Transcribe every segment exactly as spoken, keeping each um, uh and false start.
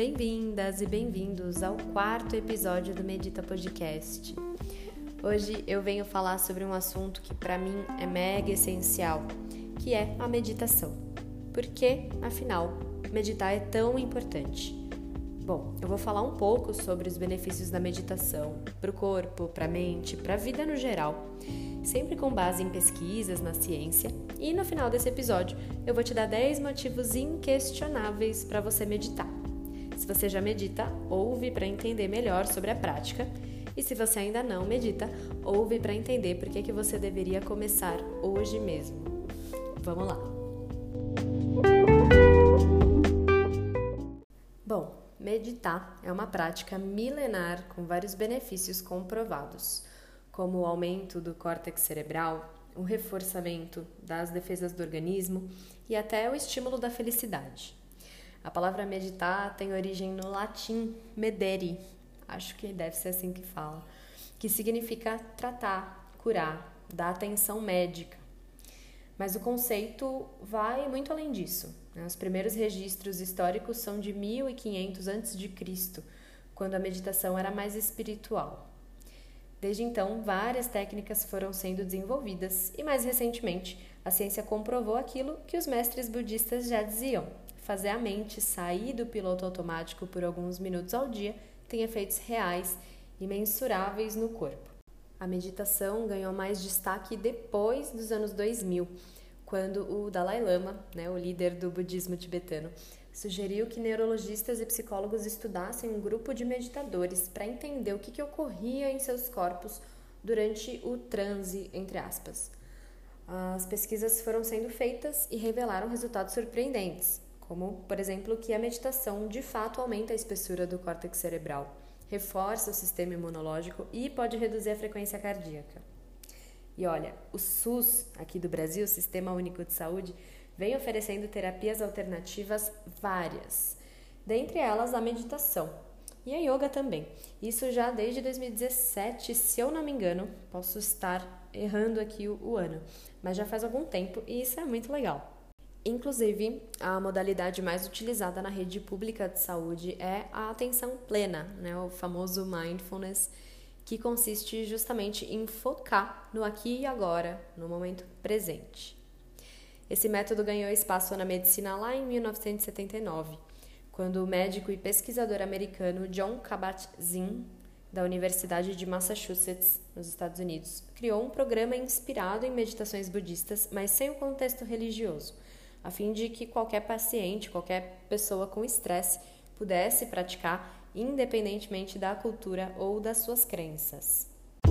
bem-vindas e bem-vindos ao quarto episódio do Medita Podcast. Hoje eu venho falar sobre um assunto que para mim é mega essencial, que é a meditação. Por que, afinal, meditar é tão importante? Bom, eu vou falar um pouco sobre os benefícios da meditação para o corpo, para a mente, para a vida no geral, sempre com base em pesquisas na ciência, e no final desse episódio eu vou te dar dez motivos inquestionáveis para você meditar. Se você já medita, ouve para entender melhor sobre a prática, e se você ainda não medita, ouve para entender por que que você deveria começar hoje mesmo. Vamos lá! Bom, meditar é uma prática milenar com vários benefícios comprovados, como o aumento do córtex cerebral, o reforçamento das defesas do organismo e até o estímulo da felicidade. A palavra meditar tem origem no latim medere, acho que deve ser assim que fala, que significa tratar, curar, dar atenção médica. Mas o conceito vai muito além disso. Os primeiros registros históricos são de mil e quinhentos antes de Cristo, quando a meditação era mais espiritual. Desde então, várias técnicas foram sendo desenvolvidas e, mais recentemente, a ciência comprovou aquilo que os mestres budistas já diziam: fazer a mente sair do piloto automático por alguns minutos ao dia tem efeitos reais e mensuráveis no corpo. A meditação ganhou mais destaque depois dos anos dois mil, quando o Dalai Lama, né, o líder do budismo tibetano, sugeriu que neurologistas e psicólogos estudassem um grupo de meditadores para entender o que, que ocorria em seus corpos durante o transe, entre aspas. As pesquisas foram sendo feitas e revelaram resultados surpreendentes, como, por exemplo, que a meditação de fato aumenta a espessura do córtex cerebral, reforça o sistema imunológico e pode reduzir a frequência cardíaca. E olha, o SUS aqui do Brasil, Sistema Único de Saúde, vem oferecendo terapias alternativas várias, dentre elas a meditação e a yoga também. Isso já desde dois mil e dezessete, se eu não me engano, posso estar errando aqui o, o ano, mas já faz algum tempo e isso é muito legal. Inclusive, a modalidade mais utilizada na rede pública de saúde é a atenção plena, né, o famoso mindfulness, que consiste justamente em focar no aqui e agora, no momento presente. Esse método ganhou espaço na medicina lá em mil novecentos e setenta e nove, quando o médico e pesquisador americano Jon Kabat-Zinn, da Universidade de Massachusetts, nos Estados Unidos, criou um programa inspirado em meditações budistas, mas sem o contexto religioso, a fim de que qualquer paciente, qualquer pessoa com estresse pudesse praticar independentemente da cultura ou das suas crenças.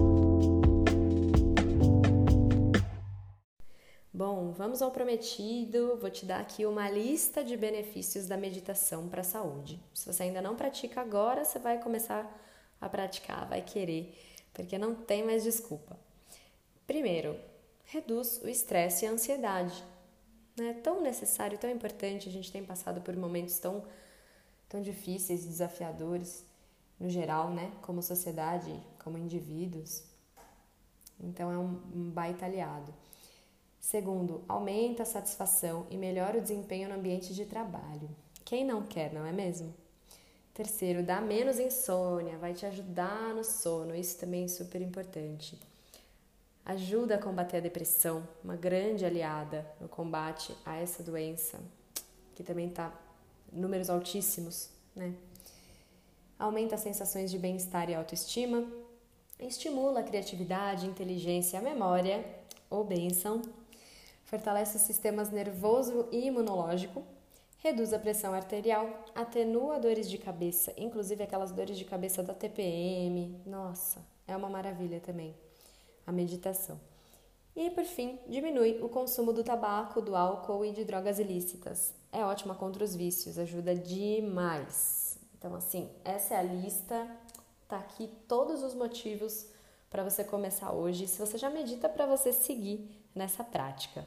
Bom, vamos ao prometido. Vou te dar aqui uma lista de benefícios da meditação para a saúde. Se você ainda não pratica agora, você vai começar a praticar, vai querer, porque não tem mais desculpa. Primeiro, reduz o estresse e a ansiedade. É tão necessário, tão importante, a gente tem passado por momentos tão, tão difíceis, desafiadores, no geral, né? Como sociedade, como indivíduos. Então é um, um baita aliado. Segundo, aumenta a satisfação e melhora o desempenho no ambiente de trabalho. Quem não quer, não é mesmo? Terceiro, dá menos insônia, vai te ajudar no sono, isso também é super importante. Ajuda a combater a depressão, uma grande aliada no combate a essa doença, que também está em números altíssimos, né? Aumenta as sensações de bem-estar e autoestima, estimula a criatividade, inteligência, a memória, ou bênção, fortalece os sistemas nervoso e imunológico, reduz a pressão arterial, atenua dores de cabeça, inclusive aquelas dores de cabeça da T P M, nossa, é uma maravilha também. A meditação. E, por fim, diminui o consumo do tabaco, do álcool e de drogas ilícitas. É ótima contra os vícios, ajuda demais. Então, assim, essa é a lista, tá aqui todos os motivos para você começar hoje, se você já medita, para você seguir nessa prática.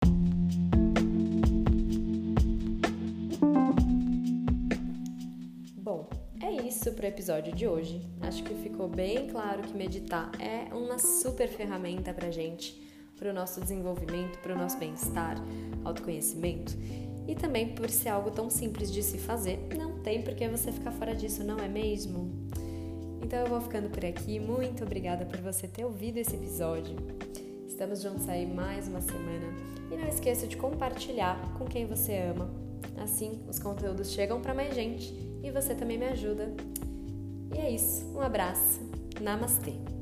Bom, é isso para o episódio de hoje. Acho que ficou bem claro que meditar é uma super ferramenta para a gente, para o nosso desenvolvimento, para o nosso bem-estar, autoconhecimento. E também por ser algo tão simples de se fazer, não tem por que você ficar fora disso, não é mesmo? Então eu vou ficando por aqui, muito obrigada por você ter ouvido esse episódio. Estamos juntos aí mais uma semana e não esqueça de compartilhar com quem você ama. Assim os conteúdos chegam para mais gente e você também me ajuda. E é isso, um abraço, namastê!